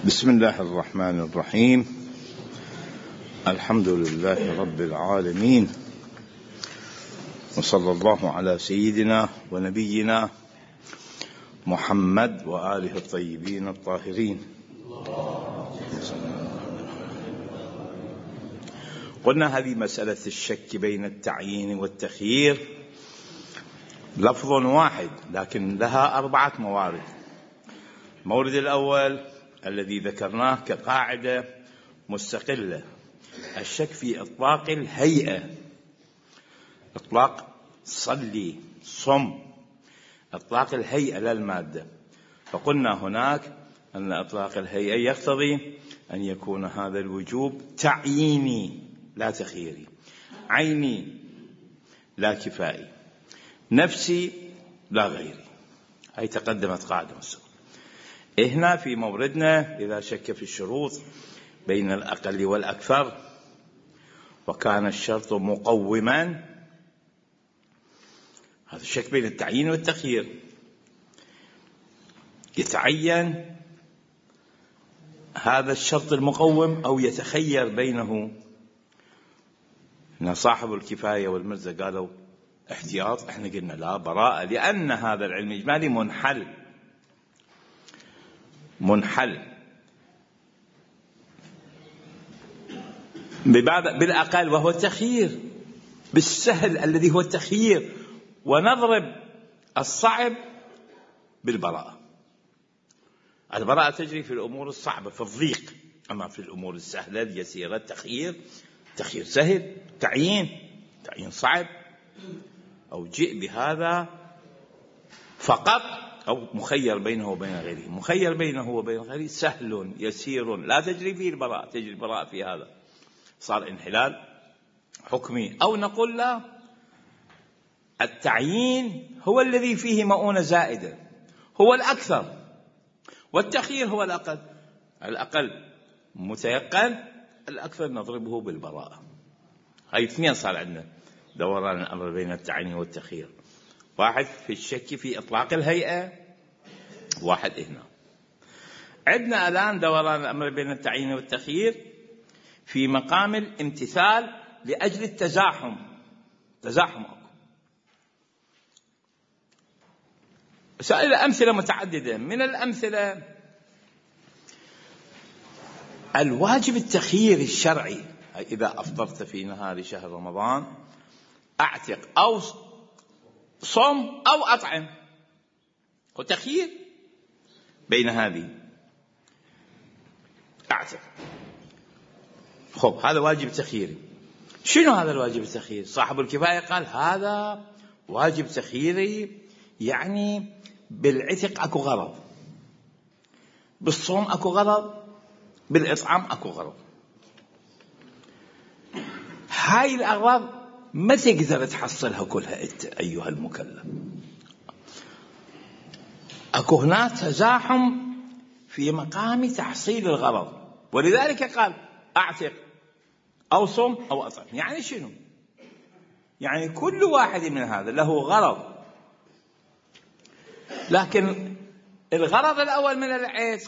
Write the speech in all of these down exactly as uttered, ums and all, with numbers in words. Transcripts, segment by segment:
بسم الله الرحمن الرحيم. الحمد لله رب العالمين، وصلى الله على سيدنا ونبينا محمد وآله الطيبين الطاهرين. قلنا هذه مسألة الشك بين التعيين والتخيير لفظ واحد لكن لها أربعة موارد. المورد الأول الذي ذكرناه كقاعدة مستقلة، الشك في إطلاق الهيئة، إطلاق صلي صم، إطلاق الهيئة لا المادة. فقلنا هناك أن إطلاق الهيئة يقتضي أن يكون هذا الوجوب تعييني لا تخييري، عيني لا كفائي، نفسي لا غيري. هي تقدمت قاعدة مسألة. هنا في موردنا إذا شك في الشروط بين الأقل والأكثر وكان الشرط مقوما، هذا الشك بين التعيين والتخيير، يتعين هذا الشرط المقوم أو يتخير بينه. هنا صاحب الكفاية والمرزة قالوا احتياط، احنا قلنا لا، براءة، لأن هذا العلم الإجمالي منحل منحل بالأقل وهو التخيير، بالسهل الذي هو التخيير، ونضرب الصعب بالبراءة. البراءة تجري في الأمور الصعبة في الضيق، أما في الأمور السهلة اليسيرة التخيير، تخيير سهل، تعيين تعيين صعب. أو جئ بهذا فقط أو مخير بينه وبين غيره. مخير بينه وبين غيره سهل يسير لا تجري فيه البراءة، تجري البراءة في هذا، صار انحلال حكمي. أو نقول لا، التعيين هو الذي فيه مؤونة زائدة، هو الأكثر، والتخيير هو الأقل. الأقل متيقن، الأكثر نضربه بالبراءة. هاي اثنين صار عندنا دوران الأمر بين التعيين والتخيير، واحد في الشك في إطلاق الهيئة، واحد هنا. عندنا الآن دوران الأمر بين التعيين والتخيير في مقام الامتثال لأجل التزاحم. تزاحم سائل أمثلة متعددة. من الأمثلة الواجب التخيير الشرعي، إذا أفطرت في نهار شهر رمضان أعتق أو صم أو أطعم، وتخيير بين هذه. أعتق، خب هذا واجب تخييري. شنو هذا الواجب التخييري؟ صاحب الكفاية قال هذا واجب تخييري، يعني بالعتق أكو غرض، بالصوم أكو غرض، بالإطعام أكو غرض. هاي الأغراض ما تقدر تحصلها كلها أنت أيها المكلف. أكو هنا تزاحم في مقام تحصيل الغرض، ولذلك قال أعتق أو صم أو أطعم. يعني شنو؟ يعني كل واحد من هذا له غرض، لكن الغرض الأول من العتق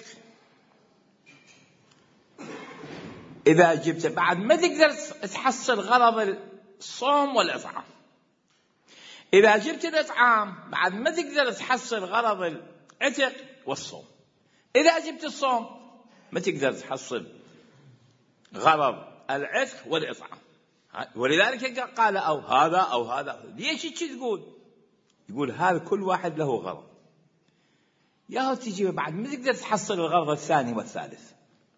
إذا جبت بعد ما تقدر تحصل غرض الصوم والإطعام. إذا جبت الإطعام بعد ما تقدر تحصل غرض العتق والصوم. إذا جبت الصوم ما تقدر تحصل غرض العتق والإطعام. ولذلك قال أو هذا أو هذا. ليش تقول؟ يقول هذا كل واحد له غرض، يا تجي بعد ما تقدر تحصل الغرض الثاني والثالث.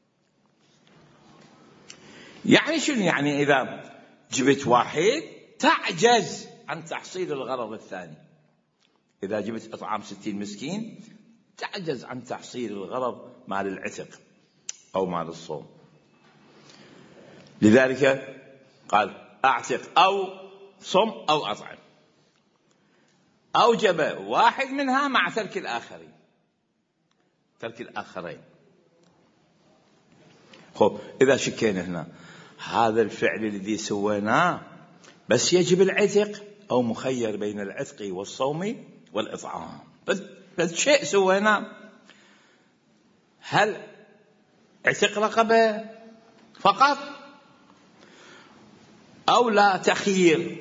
يعني شنو؟ يعني إذا جبت واحد تعجز عن تحصيل الغرض الثاني. إذا جبت إطعام ستين مسكين تعجز عن تحصيل الغرض مال العتق أو مال الصوم. لذلك قال أعتق أو صم أو أطعم. أوجب واحد منها مع ترك الآخرين، ترك الآخرين. خب إذا شكينا هنا هذا الفعل الذي سويناه بس يجب العتق أو مخير بين العتق والصوم والإطعام، بس, بس شيء سويناه، هل اعتق رقبة فقط أو لا تخيير.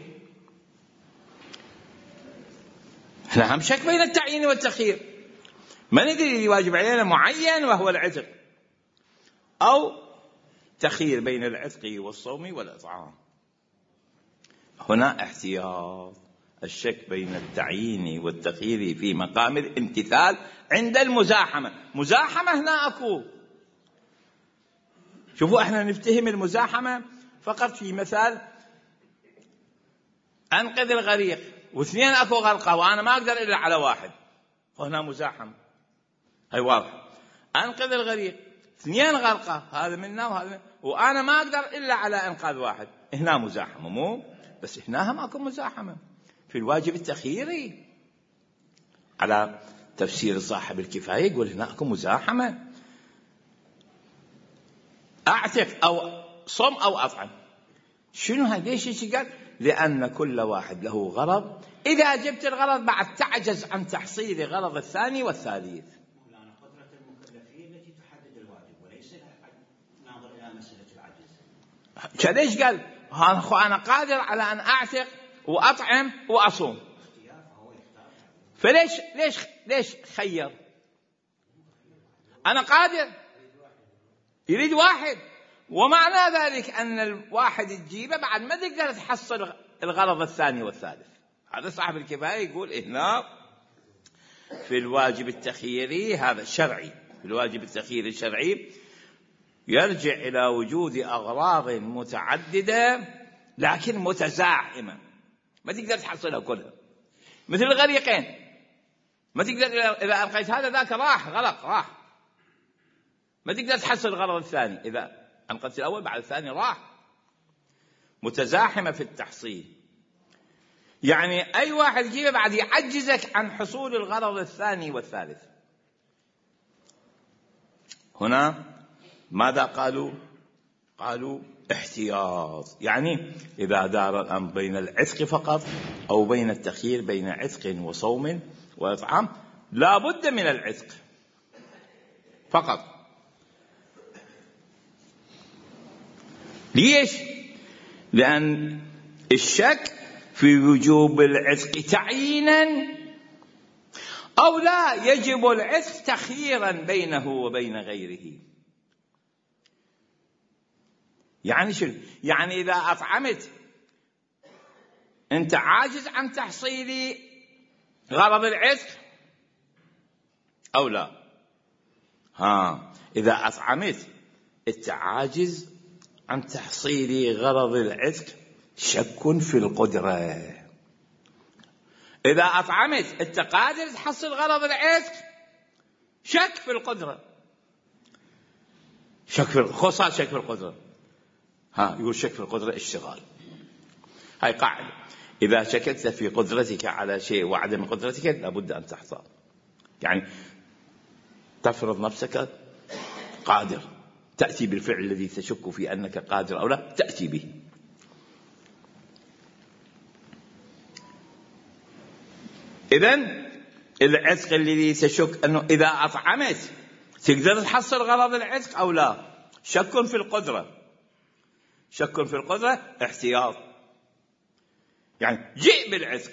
احنا هم شك بين التعيين والتخيير، ما ندري الواجب علينا معين وهو العتق، أو تخيير بين العتق والصوم والإطعام. هنا احتياط، الشك بين التعيين والتخيير في مقام الامتثال عند المزاحمة. مزاحمة هنا أكو، شوفوا احنا نفتهم المزاحمة فقط في مثال أنقذ الغريق واثنين أكو غرقة وأنا ما أقدر إلا على واحد، وهنا مزاحمة، هاي واضح. أنقذ الغريق اثنين غرقة، هذا منا وهذا منا، وأنا ما أقدر إلا على إنقاذ واحد، هنا مزاحمة. مو بس هنا هم أكو مزاحمة في الواجب التخييري على تفسير صاحب الكفاية، يقول هنا أكو مزاحمة. أعتق أو صم أو أطعم، شنو هذا؟ ليش قال؟ لأن كل واحد له غرض، إذا جبت الغرض بعد تعجز عن تحصيل غرض الثاني والثالث. مولانا قدرة المكلفين التي تحدد الواجب وليس ناظر إلى مسألة العجز. ليش قال أنا قادر على أن أعتق وأطعم وأصوم؟ فليش ليش ليش خير؟ أنا قادر، يريد واحد، ومعنى ذلك أن الواحد تجيبه بعد ما تقدر تحصل الغرض الثاني والثالث. هذا صاحب الكفاية يقول هنا في الواجب التخييري، هذا شرعي، في الواجب التخييري الشرعي يرجع إلى وجود أغراض متعددة لكن متزاحمة، ما تقدر تحصلها كلها، مثل الغريقين، ما تقدر إذا ألقيت هذا ذاك راح غرق راح، ما تقدر تحصل الغرض الثاني، إذا أنقذت الأول بعد الثاني راح. متزاحمة في التحصيل، يعني أي واحد يجيبه بعد يعجزك عن حصول الغرض الثاني والثالث. هنا ماذا قالوا؟ قالوا احتياط، يعني إذا دار الأمر بين العتق فقط أو بين التخيير بين عتق وصوم وإطعام لا بد من العتق فقط. ليش؟ لأن الشك في وجوب العتق تعيينا أو لا يجب العتق تخييرا بينه وبين غيره. يعني شنو؟ يعني إذا أطعمت أنت عاجز عن تحصيل غرض العتق أو لا؟ ها، إذا أطعمت أنت عاجز عن تحصيل غرض العتق، شك في القدرة. إذا أطعمت أنت قادر تحصل غرض العتق، شك في القدرة، شك في خصوصا شك في القدرة. ها، يقول شك في القدرة اشتغال، هاي قاعدة، إذا شككت في قدرتك على شيء وعدم قدرتك لابد أن تحصل. يعني تفرض نفسك قادر، تأتي بالفعل الذي تشك في أنك قادر أو لا، تأتي به. إذن العتق الذي تشك أنه إذا أطعمت تقدر تحصل غرض العتق أو لا، شك في القدرة، شك في القدرة احتياط. يعني جئ بالعتق،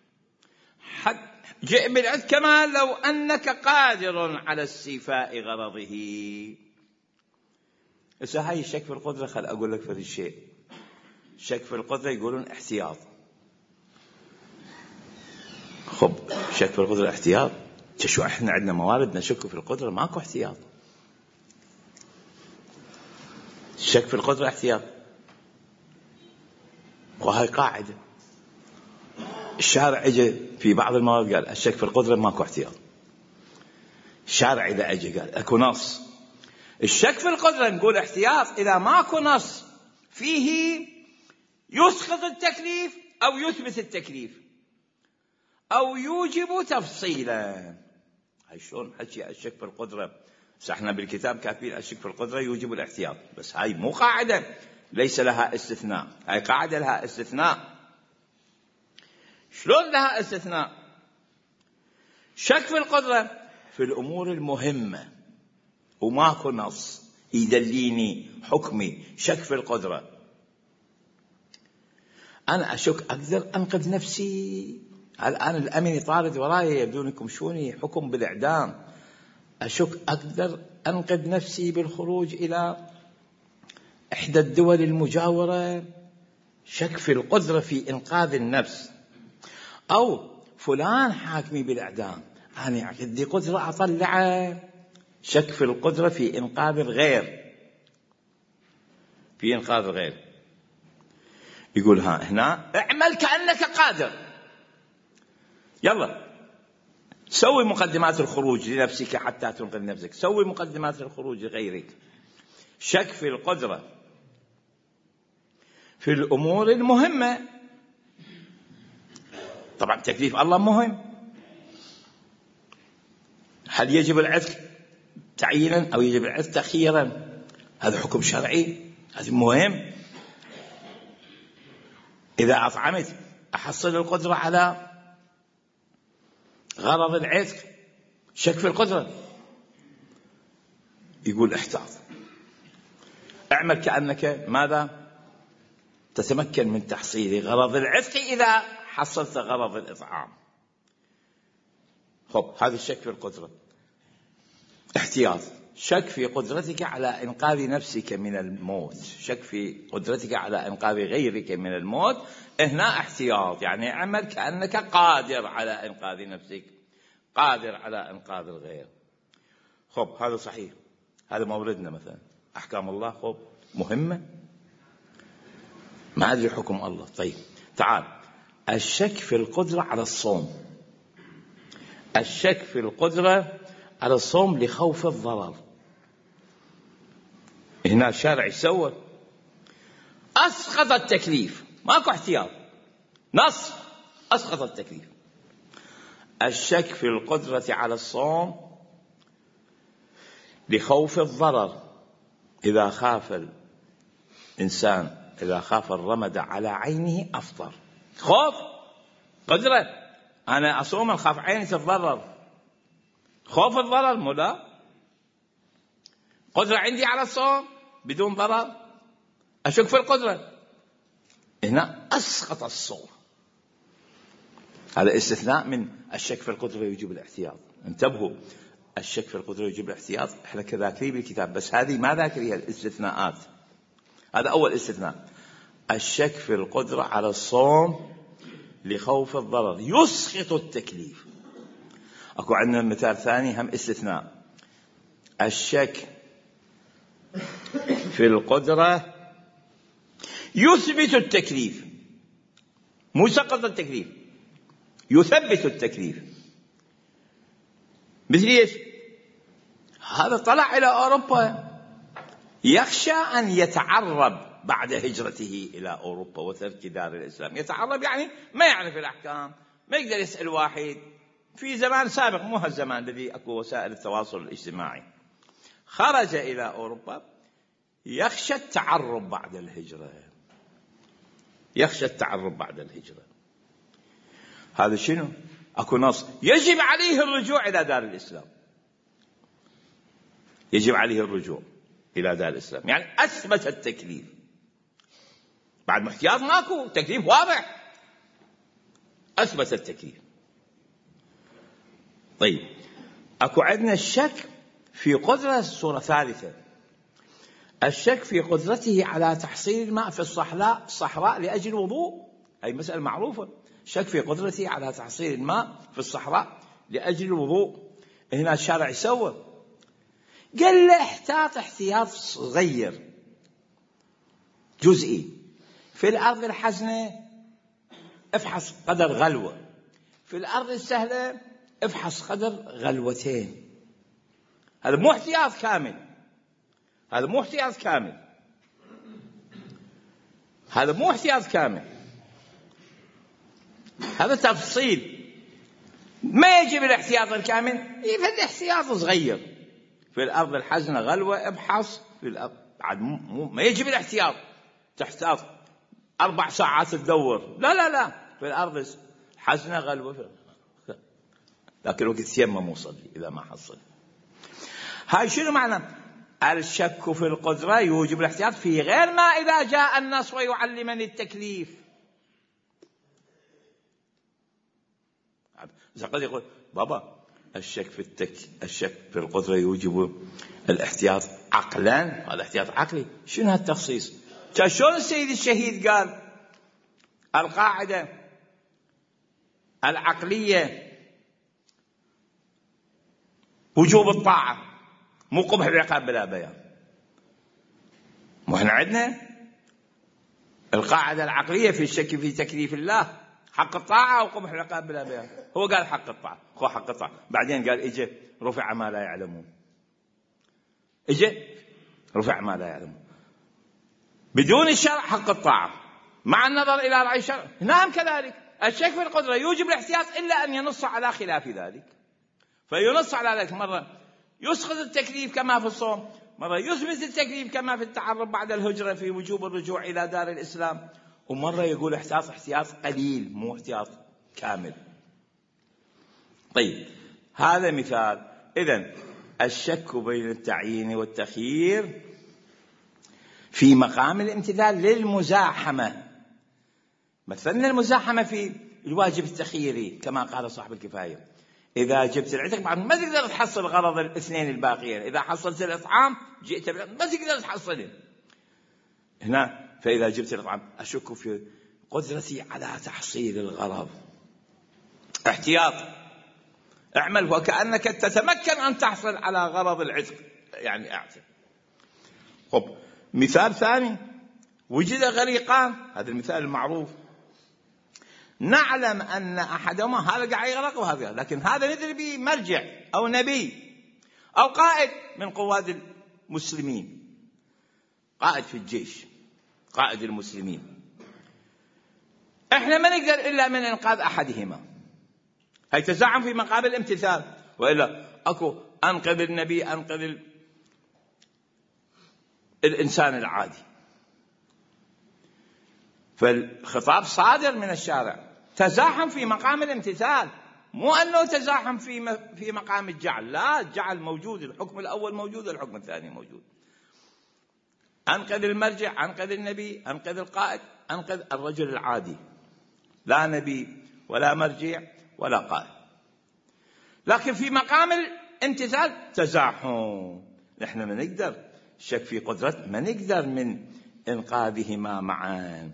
جئ بالعتق كما لو أنك قادر على استيفاء غرضه. بس هاي الشك في القدرة، خل أقول لك في الشيء، الشك في القدرة يقولون احتياط. خب شك في القدرة احتياط، تشو احنا عندنا موارد نشك في القدرة، ماكو احتياط. الشك في القدرة احتياط، وهاي قاعدة. الشارع اجى في بعض الموارد قال الشك في القدرة ماكو احتياط. الشارع إذا اجى قال اكو نص الشك في القدرة نقول احتياط، إذا ماكو نص فيه يسقط التكليف أو يثبت التكليف أو يوجب تفصيلا. هاي شلون حكي الشك في القدرة؟ بس احنا بالكتاب كاتبين الشك في القدرة يوجب الاحتياط، بس هاي مو قاعدة ليس لها استثناء، هاي قاعدة لها استثناء. شلون لها استثناء؟ شك في القدرة في الأمور المهمة وماكو نص يدليني حكمي، شك في القدرة. أنا أشك أقدر أنقذ نفسي. الآن الأمن يطارد وراي يبدو لكم شوني حكم بالإعدام. أشك أقدر أنقذ نفسي بالخروج إلى إحدى الدول المجاورة، شك في القدرة في إنقاذ النفس. أو فلان حاكمي بالإعدام، أنا عندي قدرة أطلعه، شك في القدرة في إنقاذ الغير، في إنقاذ الغير. يقول ها هنا اعمل كأنك قادر، يلا سوي مقدمات الخروج لنفسك حتى تنقذ نفسك، سوي مقدمات الخروج لغيرك. شك في القدرة في الأمور المهمة. طبعا تكليف الله مهم. هل يجب العتق تعيينا أو يجب العتق تخييرا؟ هذا حكم شرعي، هذا مهم. إذا أطعمت أحصل القدرة على غرض العتق، شك في القدرة. يقول احتاط، اعمل كأنك ماذا تتمكن من تحصيل غرض العتق إذا حصلت غرض الإطعام. خب هذا الشك في القدرة. احتياط، شك في قدرتك على إنقاذ نفسك من الموت، شك في قدرتك على إنقاذ غيرك من الموت. هنا احتياط، يعني اعمل كأنك قادر على إنقاذ نفسك، قادر على إنقاذ الغير. خب هذا صحيح، هذا موردنا مثلا أحكام الله خب مهمة، ما أدري حكم الله. طيب تعال، الشك في القدرة على الصوم، الشك في القدرة على الصوم لخوف الضرر. هنا الشارع يسوى أسقط التكليف، ماكو احتياط، نص أسقط التكليف. الشك في القدرة على الصوم لخوف الضرر، إذا خاف الإنسان، إذا خاف الرمد على عينه أفطر. خوف قدرة، أنا أصوم أخاف عيني تتضرر، خوف الضرر مو لا، قدرة عندي على الصوم بدون ضرر، أشك في القدرة. هنا أسقط الصوم. هذا استثناء من الشك في القدرة يجب الاحتياط. انتبهوا، الشك في القدرة يجب الاحتياط، احنا كذاكرين بالكتاب، بس هذه ما ذاكريها الاستثناءات. هذا أول استثناء، الشك في القدرة على الصوم لخوف الضرر يسقط التكليف. أكو عندنا مثال ثاني هم استثناء، الشك في القدرة يثبت التكليف، مو سقط التكليف، يثبت التكليف. مثل ايش؟ هذا طلع إلى أوروبا يخشى أن يتعرب بعد هجرته إلى أوروبا وترك دار الإسلام. يتعرب يعني ما يعرف الأحكام، ما يقدر يسأل واحد. في زمان سابق، مو هالزمان الذي أكو وسائل التواصل الاجتماعي، خرج إلى أوروبا يخشى التعرب بعد الهجرة، يخشى التعرب بعد الهجرة. هذا شنو؟ أكو نص يجب عليه الرجوع إلى دار الإسلام، يجب عليه الرجوع إلى دار الإسلام، يعني أثبت التكليف. بعد محتياط ماكو، تكليف واضح، أثبت التكليف. طيب أكو عندنا الشك في قدرة، صورة ثالثة، الشك في قدرته على تحصيل الماء في الصحراء الصحراء لأجل الوضوء. أي مسألة معروفة، شك في قدرته على تحصيل الماء في الصحراء لأجل الوضوء. هنا الشارع يسوى، قال له احتاط احتياط صغير جزئي، في الأرض الحزنة افحص قدر غلوة، في الأرض السهلة افحص قدر غلوتين. هذا مو احتياط كامل، هذا مو احتياط كامل، هذا مو احتياط كامل، هذا تفصيل. ما يجب الاحتياط الكامل، يبقى الاحتياط صغير. في الأرض الحزنة غلوة ابحث، في الأرض بعد مو ما يجب الاحتياط تحتاط أربع ساعات تدور، لا لا لا، في الأرض الحزنة غلوة، لكن وقت يمم وصلي إذا ما حصل. هاي شنو معنى الشك في القدرة يوجب الاحتياط في غير ما إذا جاء النص ويعلمني التكليف. إذا قد يقول بابا الشك في التك... الشك في القدرة يوجب الاحتياط عقلا، هذا احتياط عقلي، شنو هالتخصيص؟ شلون السيد الشهيد قال القاعدة العقلية وجوب الطاعة مو قبح العقاب بلا بيان. واحنا عندنا القاعدة العقلية في الشك في تكليف الله حق الطاعة وقبح العقاب بلا بيان. هو قال حق الطاعة، هو حق الطاعة، بعدين قال اجى رفع ما لا يعلمون، اجى رفع ما لا يعلمون بدون الشرع حق الطاعة مع النظر إلى رأي الشرع. نعم كذلك الشك في القدرة يوجب الاحتياط إلا أن ينص على خلاف ذلك، فينص على ذلك مرة يسقط التكليف كما في الصوم، مرة يثبت التكليف كما في التعرب بعد الهجرة في وجوب الرجوع إلى دار الإسلام، ومرة يقول احتياط احتياط قليل مو احتياط كامل. طيب هذا مثال. إذن الشك بين التعيين والتخيير في مقام الامتثال للمزاحمة. مثلنا المزاحمة في الواجب التخييري كما قال صاحب الكفاية، إذا جبت العتق ما تقدر تحصل غرض الاثنين الباقيين، إذا حصلت الإطعام جئت ما تقدر تحصله هنا. فإذا جبت الإطعام أشك في قدرتي على تحصيل الغرض، احتياط، اعمل وكأنك تتمكن أن تحصل على غرض العتق، يعني اعتق. خب مثال ثاني، وجد غريقان، هذا المثال المعروف، نعلم أن أحدهما هذا قاعد يغرق وهذا، لكن هذا ندري به مرجع أو نبي أو قائد من قواد المسلمين، قائد في الجيش، قائد المسلمين. احنا ما نقدر إلا من إنقاذ أحدهما، هي تزعم في مقابل الامتثال، وإلا أكو أنقذ النبي أنقذ الإنسان العادي. فالخطاب صادر من الشارع، تزاحم في مقام الامتثال، مو أنه تزاحم في في مقام الجعل، لا، الجعل موجود، الحكم الأول موجود، الحكم الثاني موجود. أنقذ المرجع، أنقذ النبي، أنقذ القائد، أنقذ الرجل العادي، لا نبي ولا مرجع ولا قائد. لكن في مقام الامتثال تزاحم، نحن ما نقدر الشك في قدرة، ما نقدر من إنقاذهما معا.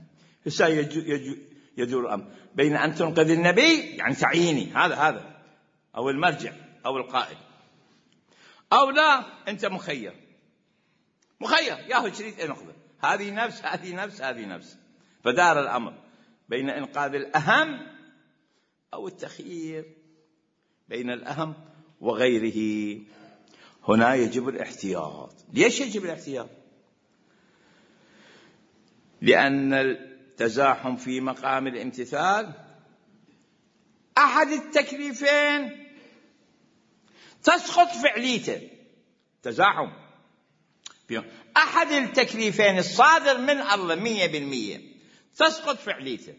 يدور الأمر بين أن تنقذ النبي يعني تعييني هذا هذا أو المرجع أو القائد، أو لا أنت مخير مخير ياهو تريد أنقذه، هذه نفس هذه نفس هذه نفس. فدار الأمر بين إنقاذ الأهم أو التخيير بين الأهم وغيره. هنا يجب الاحتياط. ليش يجب الاحتياط؟ لأن التزاحم في مقام الامتثال أحد التكليفين تسقط فعليته، تزاحم في أحد التكليفين الصادر من الله مية بالمية تسقط فعليته،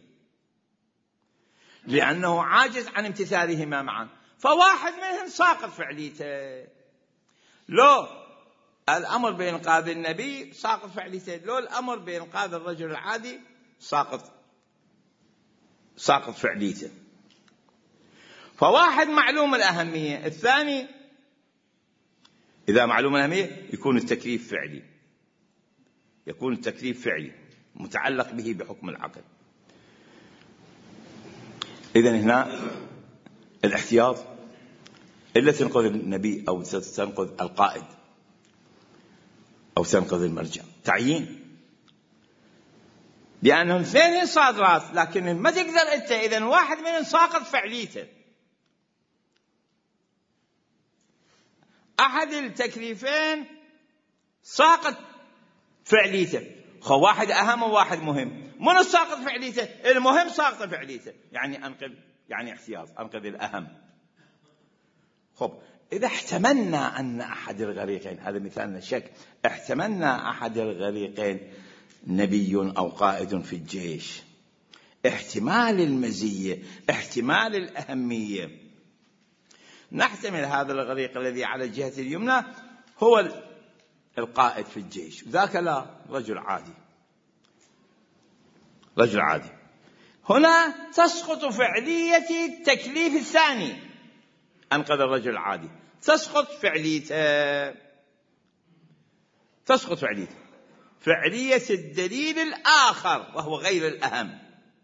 لأنه عاجز عن امتثالهما معا، فواحد منهم ساقط فعليته. لو الأمر بإنقاذ النبي ساقط فعليته، لو الأمر بإنقاذ الرجل العادي ساقط ساقط فعليته. فواحد معلوم الأهمية، الثاني إذا معلوم الأهمية يكون التكليف فعلي، يكون التكليف فعلي متعلق به بحكم العقل. إذن هنا الاحتياط إلا تنقذ النبي أو تنقذ القائد أو تنقذ المرجع، تعيين، لأنهم اثنين صادرات، لكن ما تقدر أنت إذن واحد منهم ساقط فعليته. أحد التكليفين ساقط فعليته، خو واحد أهم وواحد مهم، من الساقط فعليته؟ المهم ساقط فعليته، يعني أنقذ، يعني احتياط، أنقذ الأهم. خب إذا احتملنا أن أحد الغريقين، هذا مثالنا الشك، احتملنا أحد الغريقين نبي أو قائد في الجيش، احتمال المزية، احتمال الأهمية، نحتمل هذا الغريق الذي على الجهة اليمنى هو القائد في الجيش، ذاك لا، رجل عادي، رجل عادي. هنا تسقط فعلية التكليف الثاني، أنقذ الرجل العادي، تسقط فعليته، تسقط فعليته فعلية الدليل الآخر وهو غير الأهم،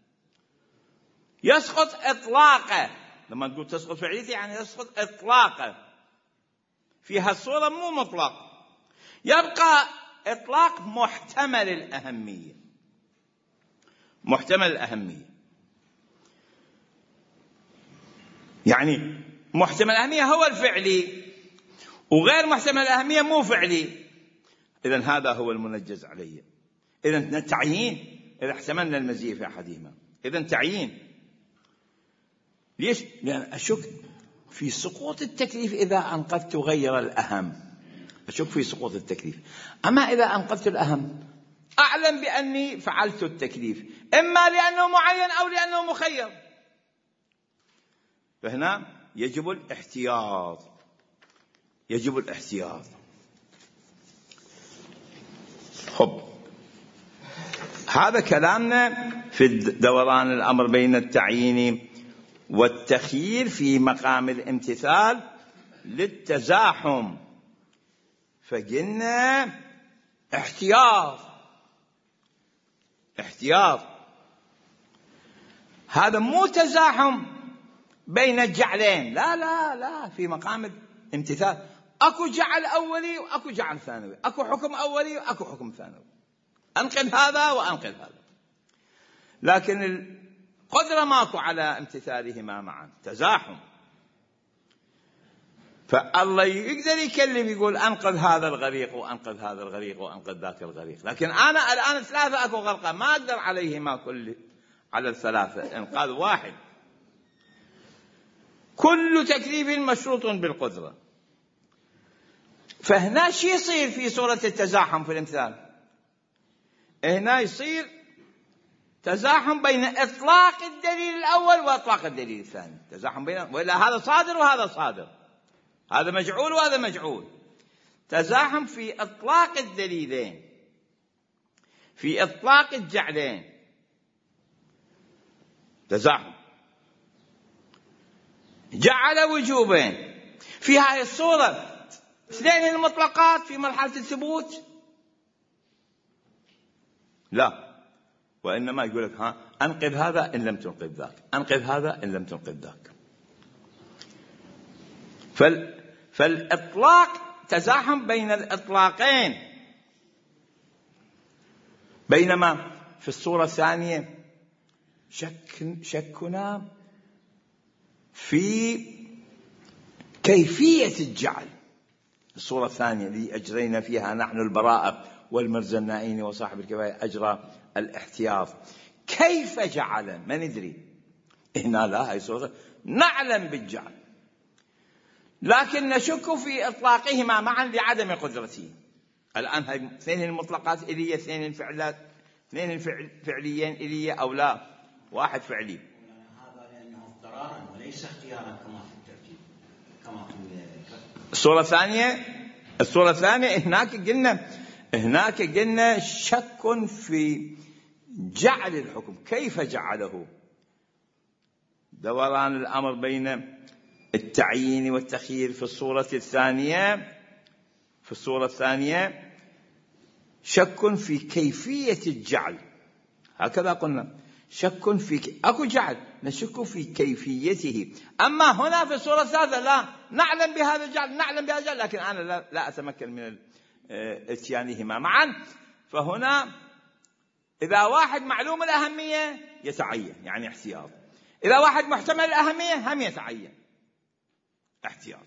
يسقط إطلاقه. لما تقول تسقط فعليته يعني يسقط إطلاقه، فيها الصورة مو مطلق، يبقى إطلاق محتمل الأهمية، محتمل الأهمية يعني محتمل الأهمية هو الفعلي، وغير محتمل الأهمية مو فعلي. إذن هذا هو المنجز عليه. إذن تعيين إذا احتملنا المزية في أحدهما، إذن تعيين. ليش؟ لأن أشك في سقوط التكليف إذا أنقذت غير الأهم، أشك في سقوط التكليف. أما إذا أنقذت الأهم أعلم بأني فعلت التكليف، إما لأنه معين أو لأنه مخير. فهنا يجب الاحتياط، يجب الاحتياط. خب، هذا كلامنا في دوران الأمر بين التعيين والتخيير في مقام الامتثال للتزاحم. فقلنا احتياط، احتياط هذا مو تزاحم بين الجعلين، لا لا لا، في مقام الامتثال اكو جعل اولي واكو جعل ثانوي، اكو حكم اولي واكو حكم ثانوي، انقذ هذا وانقذ هذا، لكن القدرة ماكو على امتثالهما معا، تزاحم. فالله يقدر يكلم يقول أنقذ هذا الغريق وأنقذ هذا الغريق وأنقذ ذاك الغريق، لكن أنا الآن ثلاثة أكو غرقة ما أقدر عليهما كل على الثلاثة، إنقاذ واحد. كل تكليف مشروط بالقدرة. فهنا شي يصير في صورة التزاحم في الامثال؟ هنا يصير تزاحم بين إطلاق الدليل الأول وإطلاق الدليل الثاني، تزاحم بين، وإلا هذا صادر وهذا صادر، هذا مجعول وهذا مجعول. تزاحم في إطلاق الدليلين، في إطلاق الجعلين، تزاحم. جعل وجوبين في هذه الصورة، اثنين المطلقات في مرحلة الثبوت لا، وإنما يقول لك ها أنقذ هذا إن لم تنقذ ذاك، أنقذ هذا إن لم تنقذ ذاك. فال فالإطلاق تزاحم بين الإطلاقين. بينما في الصورة الثانية شك شكنا في كيفية الجعل. الصورة الثانية اللي أجرينا فيها نحن البراءة والمرزنائين وصاحب الكفاية أجرى الاحتياط، كيف جعل ما ندري. هنا لا، هي صورة نعلم بالجعل لكن نشك في إطلاقهما معا لعدم قدرته. الآن هاي اثنين المطلقات إلية، اثنين الفعلات، اثنين الفعليين إلية أو لا، واحد فعلي. هذا لأنه اضطرارا وليس اختيارا كما في الترتيب، كما في الصورة الثانية. الصورة الثانية هناك قلنا هناك قلنا شك في جعل الحكم، كيف جعله. دوران الأمر بين التعيين والتخيير في الصورة الثانية، في الصورة الثانية شك في كيفية الجعل، هكذا قلنا، شك في أكو جعل نشك في كيفيته. أما هنا في الصورة الثالثة لا، نعلم بهذا الجعل، نعلم بهذا الجعل، لكن أنا لا, لا أتمكن من اتيانهما معا. فهنا إذا واحد معلوم الأهمية يتعين يعني احتياط، إذا واحد محتمل الأهمية هم يتعين احتياط.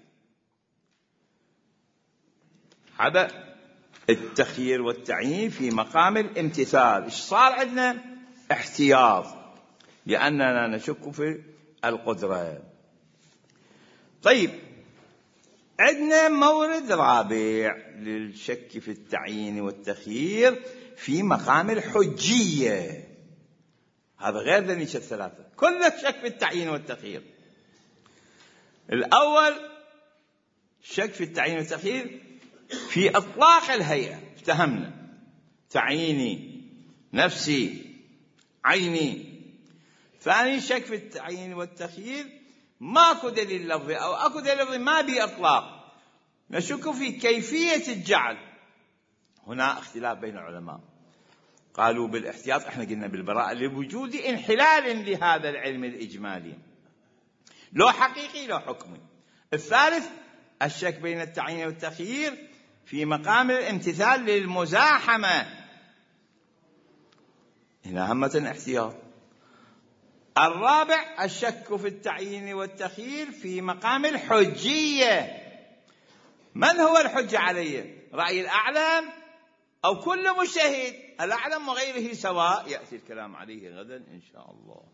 هذا التخيير والتعيين في مقام الامتثال. إيش صار عندنا؟ احتياط، لأننا نشك في القدرة. طيب، عندنا مورد رابع للشك في التعيين والتخيير في مقام الحجية. هذا غير ذنيش الثلاثة، كله شك في التعيين والتخيير. الأول شك في التعيين والتخيير في إطلاق الهيئة، افتهمنا تعييني، نفسي، عيني. ثاني شك في التعيين والتخيير، ماكو دليل لفظي أو أكو دليل لفظي ما بي إطلاق، نشك في كيفية الجعل. هنا اختلاف بين العلماء، قالوا بالاحتياط، احنا قلنا بالبراءة لوجود انحلال لهذا العلم الإجمالي، لو حقيقي لو حكمي. الثالث الشك بين التعيين والتخيير في مقام الامتثال للمزاحمة، هنا همة احتياط. الرابع الشك في التعيين والتخيير في مقام الحجية، من هو الحجة علي؟ رأي الأعلم أو كل مجتهد؟ الأعلم وغيره سواء، يأتي الكلام عليه غدا إن شاء الله.